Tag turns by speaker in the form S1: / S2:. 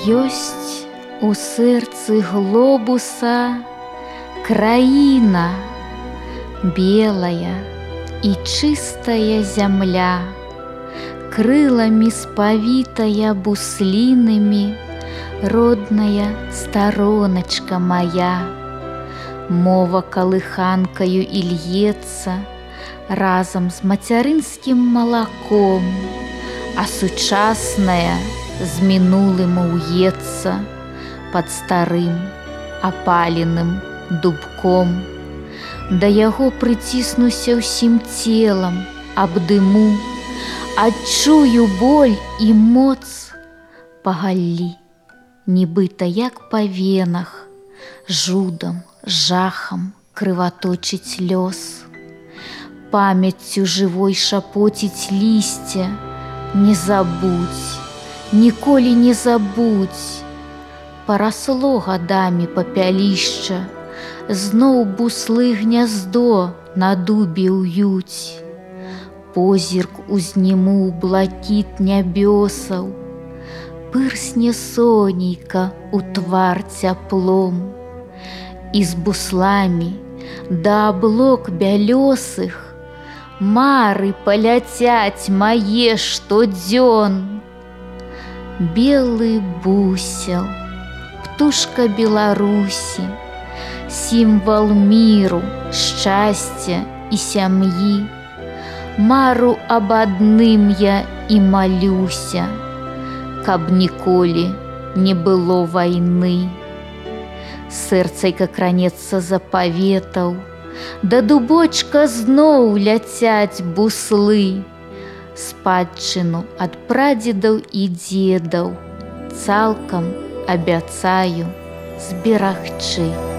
S1: Ёсць у сэрцы глобуса краіна, белая і чыстая зямля, крыламі спавітая буслінамі, родная староначка моя. Мова калыханкаю і льецца разам з мацярынскім малаком, а сучасная з мінулым уецца пад старым апаленым дубком. Да яго прыціснуся ўсім целам, абдыму, адчую боль і моц па галлі, нібыта як па венах, жудам, жахам крываточыць лёс. Памяццю жывой шапоціць лісце, не забудь, ніколі не забудь. Парасло гадамі папялішча, зноў буслы гняздо на дубе ўюць. Позірк узніму блакіт нябёсаў, пырсне сонейка у твар цяплом. І з бусламі да аблок бялёсых мары паляцяць мае штодзён. Белы бусел, птушка Беларусі, сімвал міру, шчасця і сям'і. Мару аб адным я і малюся, каб ніколі не было вайны. Сэрцайка кранецца запаветаў, да дубочка зноў ляцяць буслы. Спадчыну ад прадзедаў і дзедаў цалкам абяцаю зберагчы.